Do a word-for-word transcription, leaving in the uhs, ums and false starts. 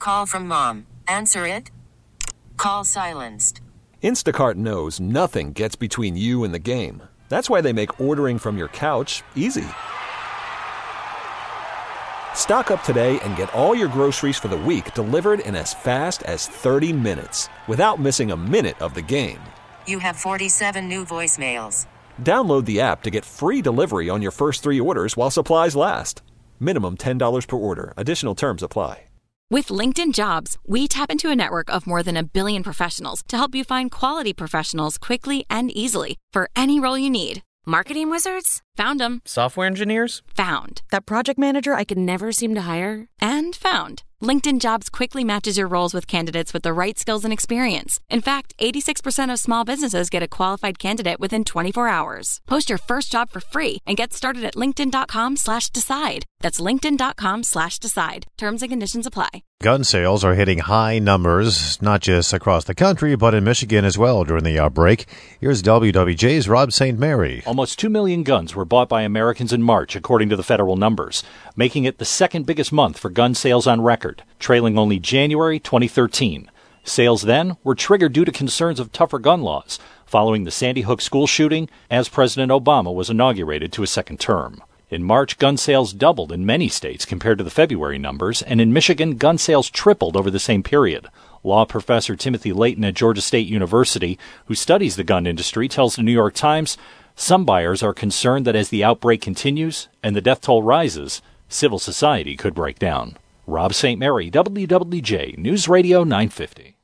call from mom. Answer it. Call silenced. Instacart knows nothing gets between you and the game. That's why they make ordering from your couch easy. Stock up today and get all your groceries for the week delivered in as fast as thirty minutes without missing a minute of the game. You have forty-seven new voicemails. Download the app to get free delivery on your first three orders while supplies last. Minimum ten dollars per order. Additional terms apply. With LinkedIn Jobs, we tap into a network of more than a billion professionals to help you find quality professionals quickly and easily for any role you need. Marketing wizards? Found them. Software engineers? Found. That project manager I could never seem to hire? And found. LinkedIn Jobs quickly matches your roles with candidates with the right skills and experience. In fact, eighty-six percent of small businesses get a qualified candidate within twenty-four hours. Post your first job for free and get started at linkedin.com slash decide. That's linkedin.com slash decide. Terms and conditions apply. Gun sales are hitting high numbers, not just across the country, but in Michigan as well during the outbreak. Here's W W J's Rob Saint Mary. Almost two million guns were bought by Americans in March, according to the federal numbers, making it the second biggest month for gun sales on record, trailing only January twenty thirteen. Sales then were triggered due to concerns of tougher gun laws following the Sandy Hook school shooting as President Obama was inaugurated to a second term. In March, gun sales doubled in many states compared to the February numbers, and in Michigan, gun sales tripled over the same period. Law professor Timothy Layton at Georgia State University, who studies the gun industry, tells the New York Times some buyers are concerned that as the outbreak continues and the death toll rises, civil society could break down. Rob Saint Mary, W W J, News Radio nine fifty.